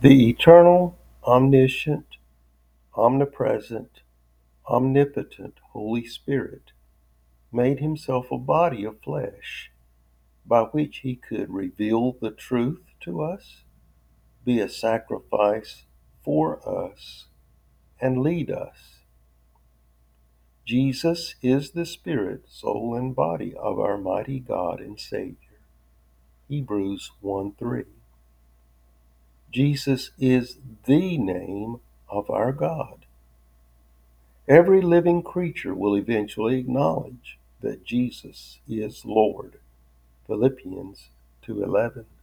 The eternal, omniscient, omnipresent, omnipotent Holy Spirit made himself a body of flesh by which he could reveal the truth to us, be a sacrifice for us, and lead us. Jesus is the spirit, soul, and body of our mighty God and Savior. Hebrews 1:3. Jesus is the name of our God. Every living creature will eventually acknowledge that Jesus is Lord. Philippians 2:11.